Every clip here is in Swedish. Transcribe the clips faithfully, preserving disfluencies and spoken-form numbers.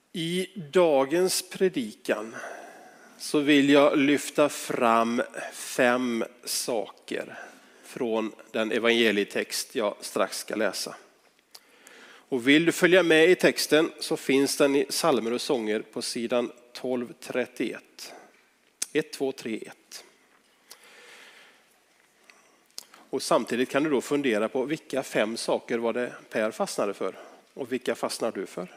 I dagens predikan så vill jag lyfta fram fem saker från den evangelietext jag strax ska läsa. Och vill du följa med i texten så finns den i Psalmer och sånger på sidan tolv trettioett. ett, två, tre, ett. Och samtidigt kan du då fundera på vilka fem saker var det Per fastnade för och vilka fastnar du för?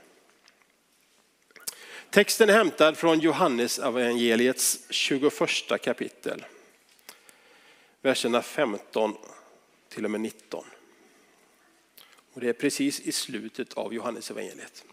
Texten är hämtad från Johannes evangeliets tjugoförsta kapitel. Verserna femton till och med nitton. Och det är precis i slutet av Johannes evangeliet.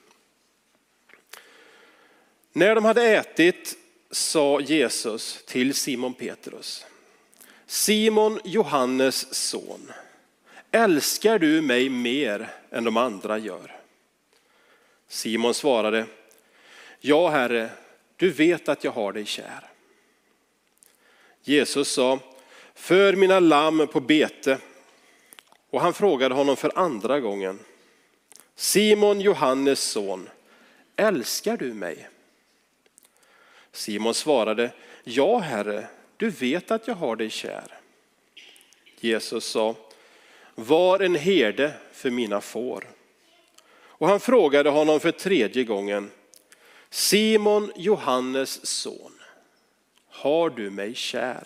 När de hade ätit sa Jesus till Simon Petrus: Simon, Johannes son, älskar du mig mer än de andra gör? Simon svarade: Ja, Herre, du vet att jag har dig kär. Jesus sa: För mina lamm på bete. Och han frågade honom för andra gången: Simon, Johannes son, älskar du mig? Simon svarade: Ja, Herre, du vet att jag har dig kär. Jesus sa: Var en herde för mina får. Och han frågade honom för tredje gången: Simon, Johannes son, har du mig kär?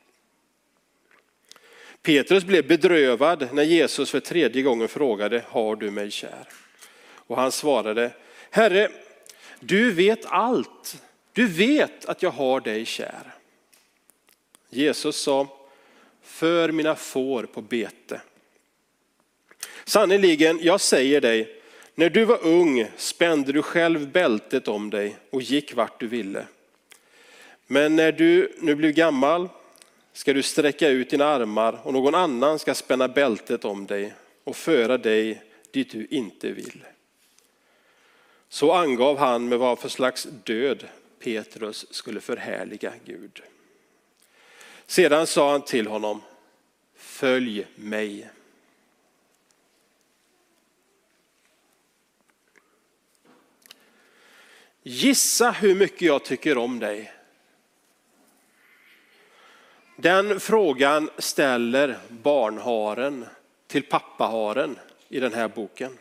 Petrus blev bedrövad när Jesus för tredje gången frågade: Har du mig kär? Och han svarade: Herre, du vet allt. Du vet att jag har dig kär. Jesus sa: För mina får på bete. Sannerligen, jag säger dig, när du var ung spände du själv bältet om dig och gick vart du ville. Men när du nu blir gammal ska du sträcka ut dina armar och någon annan ska spänna bältet om dig och föra dig dit du inte vill. Så angav han med vad för slags död Petrus skulle förhärliga Gud. Sedan sa han till honom: Följ mig. Gissa hur mycket jag tycker om dig. Den frågan ställer barnharen till pappaharen i den här boken.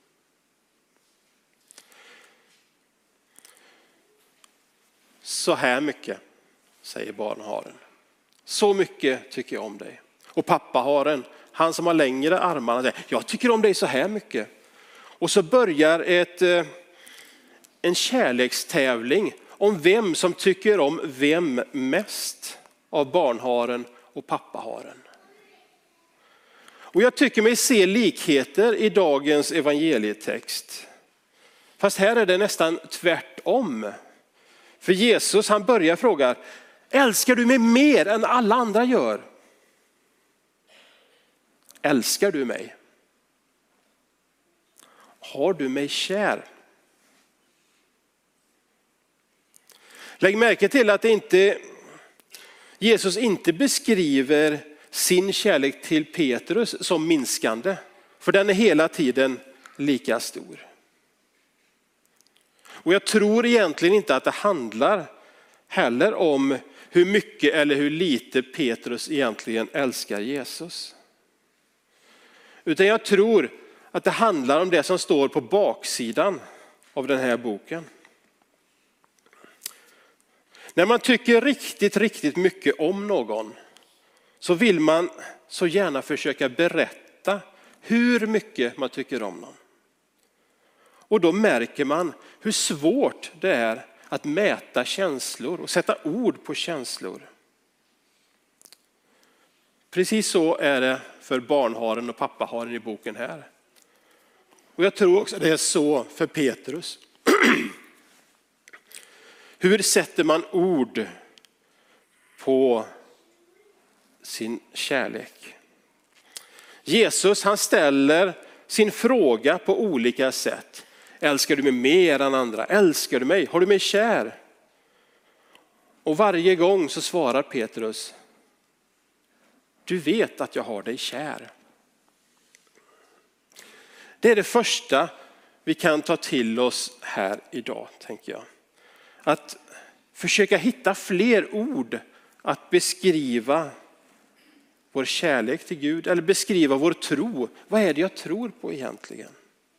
Så här mycket, säger barnharen. Så mycket tycker jag om dig. Och pappaharen, han som har längre armarna, säger: Jag tycker om dig så här mycket. Och så börjar ett, en kärlekstävling om vem som tycker om vem mest av barnharen och pappaharen. Och jag tycker mig se likheter i dagens evangelietext. Fast här är det nästan tvärtom. För Jesus, han börjar fråga: älskar du mig mer än alla andra gör? Älskar du mig? Har du mig kär? Lägg märke till att det inte, Jesus inte beskriver sin kärlek till Petrus som minskande. För den är hela tiden lika stor. Och jag tror egentligen inte att det handlar heller om hur mycket eller hur lite Petrus egentligen älskar Jesus. Utan jag tror att det handlar om det som står på baksidan av den här boken. När man tycker riktigt, riktigt mycket om någon så vill man så gärna försöka berätta hur mycket man tycker om någon. Och då märker man hur svårt det är att mäta känslor och sätta ord på känslor. Precis så är det för barnharen och pappaharen i boken här. Och jag tror också det är så för Petrus. Hur sätter man ord på sin kärlek? Jesus, han ställer sin fråga på olika sätt. Älskar du mig mer än andra? Älskar du mig? Har du mig kär? Och varje gång så svarar Petrus: du vet att jag har dig kär. Det är det första vi kan ta till oss här idag, tänker jag. Att försöka hitta fler ord att beskriva vår kärlek till Gud eller beskriva vår tro. Vad är det jag tror på egentligen?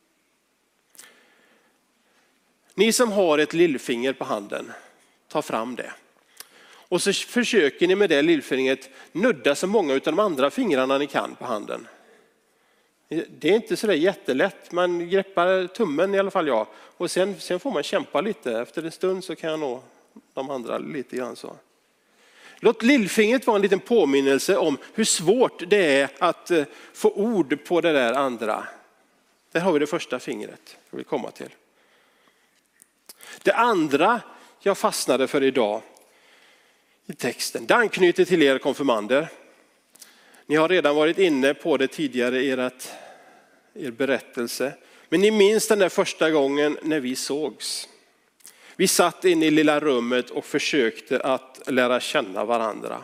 Ni som har ett lillfinger på handen, ta fram det. Och så försöker ni med det lillfingret nudda så många av de andra fingrarna ni kan på handen. Det är inte så där jättelätt. Man greppar tummen i alla fall jag. Och sen, sen får man kämpa lite. Efter en stund så kan jag nå de andra lite grann så. Låt lillfingret vara en liten påminnelse om hur svårt det är att få ord på det där andra. Där har vi det första fingret jag vill komma till. Det andra jag fastnade för idag i texten, det anknyter till er konfirmander. Ni har redan varit inne på det tidigare i ert, er berättelse. Men ni minns den där första gången när vi sågs. Vi satt inne i lilla rummet och försökte att lära känna varandra.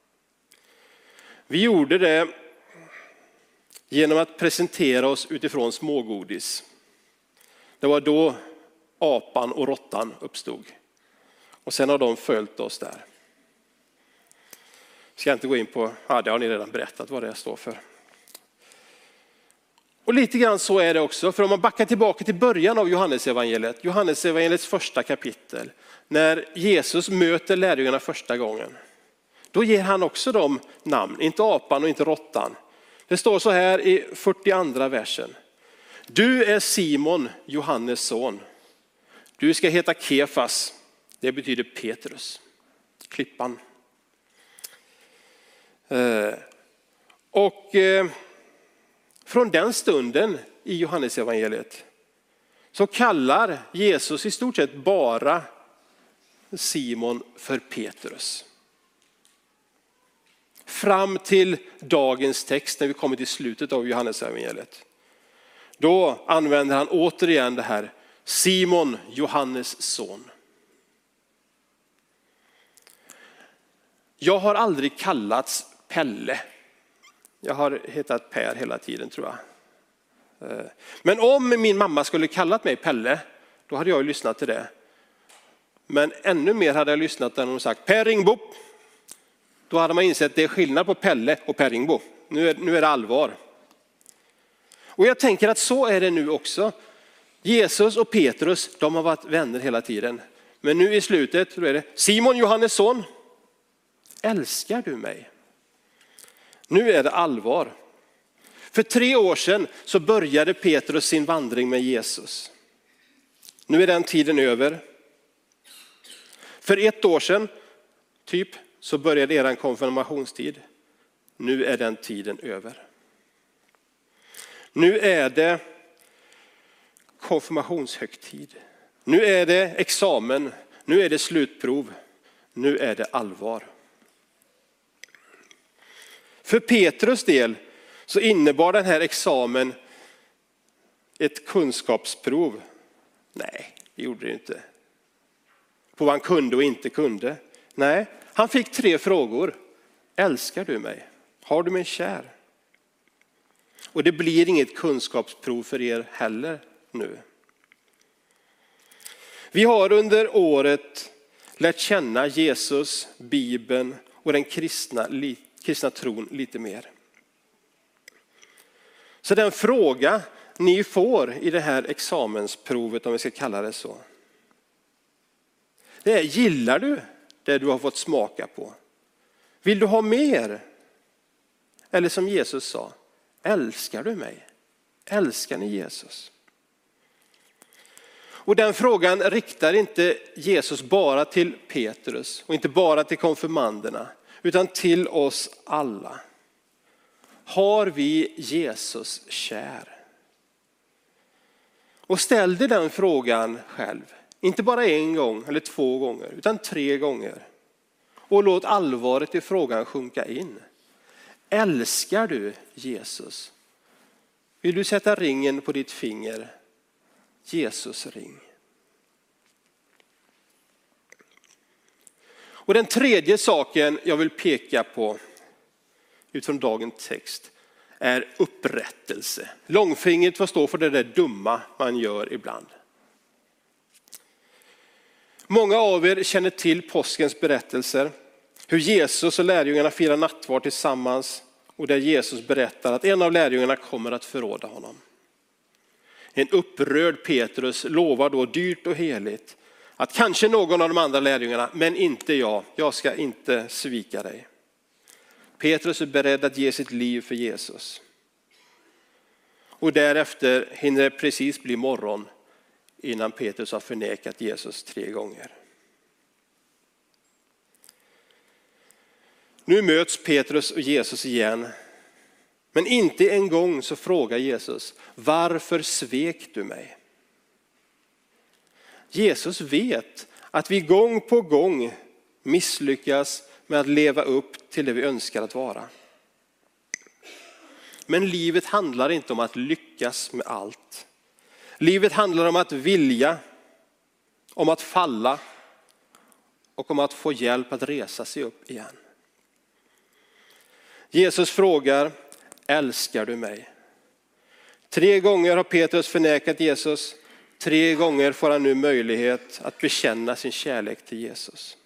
Vi gjorde det genom att presentera oss utifrån smågodis. Det var då apan och råttan uppstod. Och sen har de följt oss där. Jag ska inte gå in på, ja, det har ni redan berättat vad det står för. Och lite grann så är det också, för om man backar tillbaka till början av Johannesevangeliet, Johannesevangeliets första kapitel, när Jesus möter lärjungarna första gången, då ger han också dem namn, inte apan och inte råttan. Det står så här i fyrtioandra versen. Du är Simon, Johannes son. Du ska heta Kefas, det betyder Petrus, klippan. Och från den stunden i Johannesevangeliet så kallar Jesus i stort sett bara Simon för Petrus. Fram till dagens text när vi kommer till slutet av Johannesevangeliet. Då använder han återigen det här Simon, Johannes son. Jag har aldrig kallats Pelle. Jag har hetat Per hela tiden tror jag. Men om min mamma skulle kallat mig Pelle, då hade jag ju lyssnat till det. Men ännu mer hade jag lyssnat när hon sagt Per Ringbo. Då hade man insett att det är skillnad på Pelle och Per Ringbo. Nu är, nu är det allvar. Och jag tänker att så är det nu också. Jesus och Petrus, de har varit vänner hela tiden. Men nu i slutet då är det Simon, Johannes son. Älskar du mig? Nu är det allvar. För tre år sedan så började Petrus sin vandring med Jesus. Nu är den tiden över. För ett år sedan typ så började er konfirmationstid. Nu är den tiden över. Nu är det konfirmationshögtid. Nu är det examen. Nu är det slutprov. Nu är det allvar. För Petrus del så innebar den här examen ett kunskapsprov. Nej, det gjorde det inte. På vad han kunde och inte kunde. Nej, han fick tre frågor. Älskar du mig? Har du mig kär? Och det blir inget kunskapsprov för er heller nu. Vi har under året lärt känna Jesus, Bibeln och den kristna, kristna tron lite mer. Så den fråga ni får i det här examensprovet, om vi ska kalla det så, det är: gillar du det du har fått smaka på? Vill du ha mer? Eller som Jesus sa, älskar du mig? Älskar ni Jesus? Och den frågan riktar inte Jesus bara till Petrus och inte bara till konfirmanderna, utan till oss alla. Har vi Jesus kär? Och ställ dig den frågan själv. Inte bara en gång eller två gånger, utan tre gånger. Och låt allvaret i frågan sjunka in. Älskar du Jesus? Vill du sätta ringen på ditt finger? Jesus ring. Och den tredje saken jag vill peka på utifrån dagens text är upprättelse. Långfingret får stå för det där dumma man gör ibland. Många av er känner till påskens berättelser. Hur Jesus och lärjungarna firar nattvard tillsammans. Och där Jesus berättar att en av lärjungarna kommer att förråda honom. En upprörd Petrus lovar då dyrt och heligt att kanske någon av de andra lärjungarna, men inte jag, jag ska inte svika dig. Petrus är beredd att ge sitt liv för Jesus. Och därefter hinner det precis bli morgon innan Petrus har förnekat Jesus tre gånger. Nu möts Petrus och Jesus igen. Men inte en gång så frågar Jesus, varför svek du mig? Jesus vet att vi gång på gång misslyckas med att leva upp till det vi önskar att vara. Men livet handlar inte om att lyckas med allt. Livet handlar om att vilja, om att falla och om att få hjälp att resa sig upp igen. Jesus frågar, älskar du mig? Tre gånger har Petrus förnekat Jesus. Tre gånger får han nu möjlighet att bekänna sin kärlek till Jesus.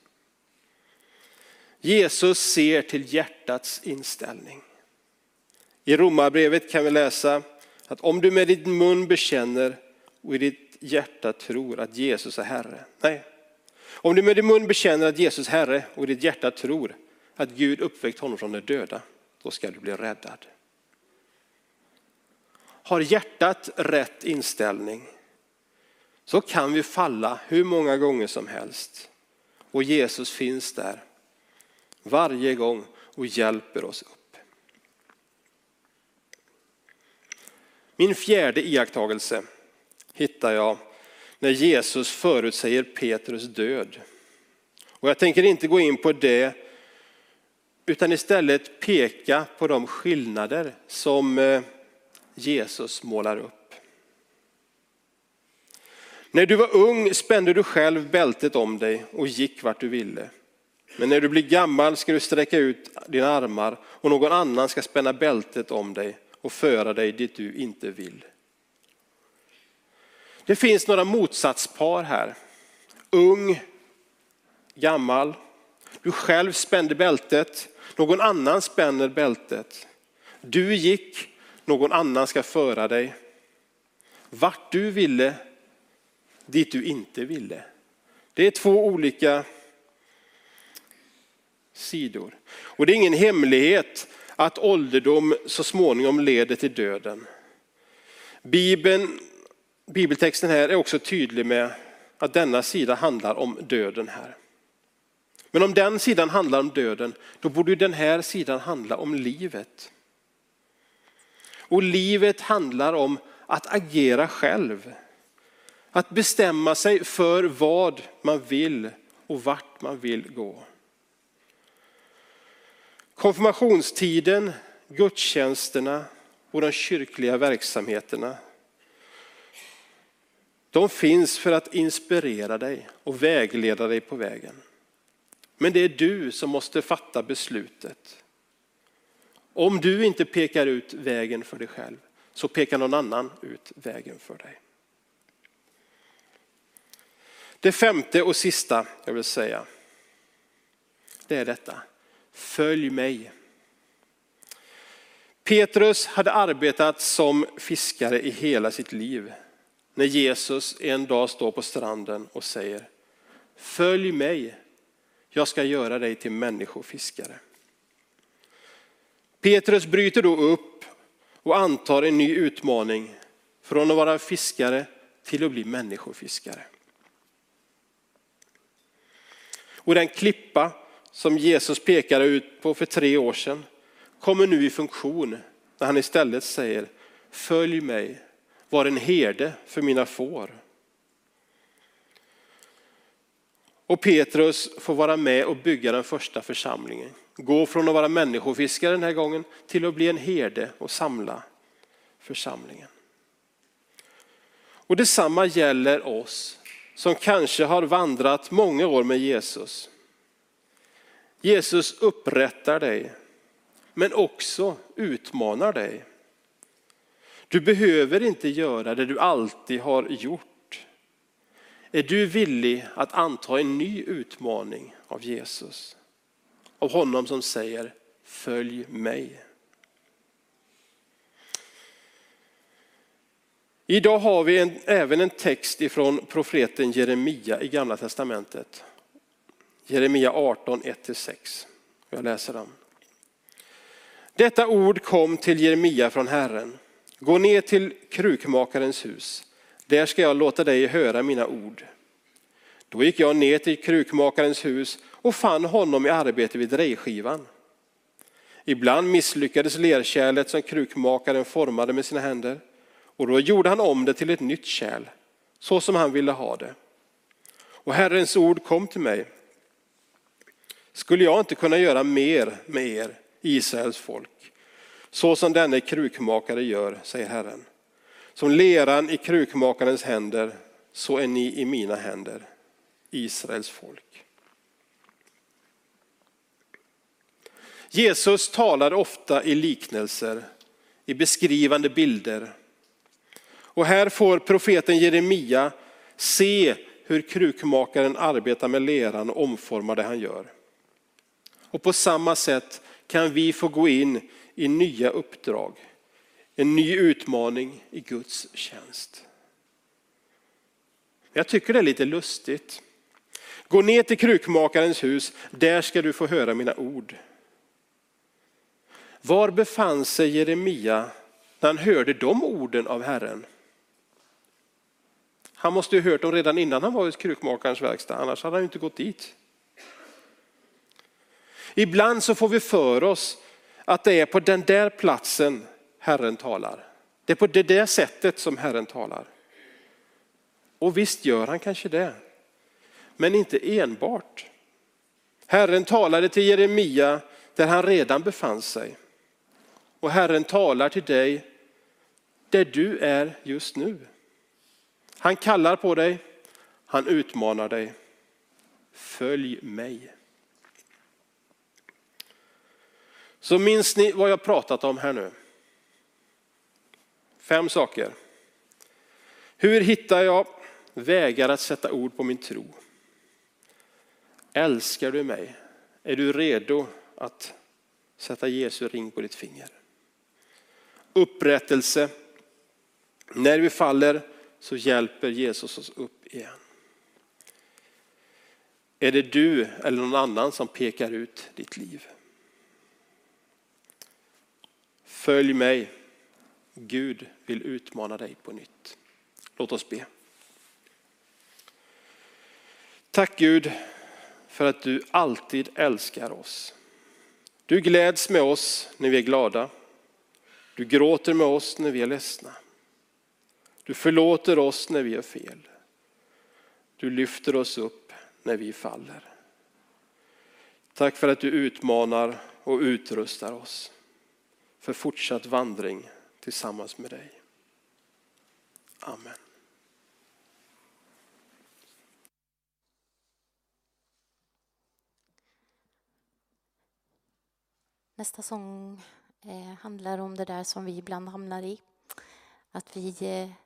Jesus ser till hjärtats inställning. I Romarbrevet kan vi läsa att om du med din mun bekänner och i ditt hjärta tror att Jesus är Herre. Nej, om du med din mun bekänner att Jesus är Herre och i ditt hjärta tror att Gud uppväckt honom från de döda, då ska du bli räddad. Har hjärtat rätt inställning så kan vi falla hur många gånger som helst. Och Jesus finns där varje gång och hjälper oss upp. Min fjärde iakttagelse hittar jag när Jesus förutsäger Petrus död. Och jag tänker inte gå in på det utan istället peka på de skillnader som Jesus målar upp. När du var ung spände du själv bältet om dig och gick vart du ville. Men när du blir gammal ska du sträcka ut dina armar och någon annan ska spänna bältet om dig och föra dig dit du inte vill. Det finns några motsatspar här. Ung, gammal. Du själv spände bältet, någon annan spänner bältet. Du gick, någon annan ska föra dig. Vart du ville, dit du inte ville. Det är två olika sidor. Och det är ingen hemlighet att ålderdom så småningom leder till döden. Bibeln, bibeltexten här är också tydlig med att denna sida handlar om döden här. Men om den sidan handlar om döden, då borde den här sidan handla om livet. Och livet handlar om att agera själv. Att bestämma sig för vad man vill och vart man vill gå. Konfirmationstiden, gudstjänsterna och de kyrkliga verksamheterna, de finns för att inspirera dig och vägleda dig på vägen. Men det är du som måste fatta beslutet. Om du inte pekar ut vägen för dig själv så pekar någon annan ut vägen för dig. Det femte och sista jag vill säga, det är detta. Följ mig. Petrus hade arbetat som fiskare i hela sitt liv. När Jesus en dag står på stranden och säger, följ mig, jag ska göra dig till människofiskare. Petrus bryter då upp och antar en ny utmaning från att vara fiskare till att bli människofiskare. Och den klippa som Jesus pekade ut på för tre år sedan kommer nu i funktion när han istället säger, följ mig, var en herde för mina får. Och Petrus får vara med och bygga den första församlingen. Gå från att vara människofiskare den här gången till att bli en herde och samla församlingen. Och detsamma gäller oss som kanske har vandrat många år med Jesus. Jesus upprättar dig, men också utmanar dig. Du behöver inte göra det du alltid har gjort. Är du villig att anta en ny utmaning av Jesus? Av honom som säger, följ mig. Idag har vi en, även en text ifrån profeten Jeremia i Gamla testamentet. Jeremia arton, ett till sex. Jag läser den. Detta ord kom till Jeremia från Herren. Gå ner till krukmakarens hus. Där ska jag låta dig höra mina ord. Då gick jag ner till krukmakarens hus och fann honom i arbete vid drejskivan. Ibland misslyckades lerkärlet som krukmakaren formade med sina händer. Och då gjorde han om det till ett nytt kärl, så som han ville ha det. Och Herrens ord kom till mig. Skulle jag inte kunna göra mer med er, Israels folk, så som denne krukmakare gör, säger Herren. Som leran i krukmakarens händer, så är ni i mina händer, Israels folk. Jesus talar ofta i liknelser, i beskrivande bilder. Och här får profeten Jeremia se hur krukmakaren arbetar med leran och omformar det han gör. Och på samma sätt kan vi få gå in i nya uppdrag, en ny utmaning i Guds tjänst. Jag tycker det är lite lustigt. Gå ner till krukmakarens hus, där ska du få höra mina ord. Var befann sig Jeremia när han hörde de orden av Herren? Han måste ju ha hört dem redan innan han var i krukmakarens verkstad, annars hade han ju inte gått dit. Ibland så får vi för oss att det är på den där platsen Herren talar. Det är på det där sättet som Herren talar. Och visst gör han kanske det. Men inte enbart. Herren talade till Jeremia där han redan befann sig. Och Herren talar till dig där du är just nu. Han kallar på dig, han utmanar dig. Följ mig. Så minns ni vad jag pratat om här nu? Fem saker. Hur hittar jag vägar att sätta ord på min tro? Älskar du mig? Är du redo att sätta Jesu ring på ditt finger? Upprättelse. När vi faller så hjälper Jesus oss upp igen. Är det du eller någon annan som pekar ut ditt liv? Följ mig. Gud vill utmana dig på nytt. Låt oss be. Tack Gud för att du alltid älskar oss. Du gläds med oss när vi är glada. Du gråter med oss när vi är ledsna. Du förlåter oss när vi gör fel. Du lyfter oss upp när vi faller. Tack för att du utmanar och utrustar oss för fortsatt vandring tillsammans med dig. Amen. Nästa sång eh, handlar om det där som vi ibland hamnar i. Att vi eh,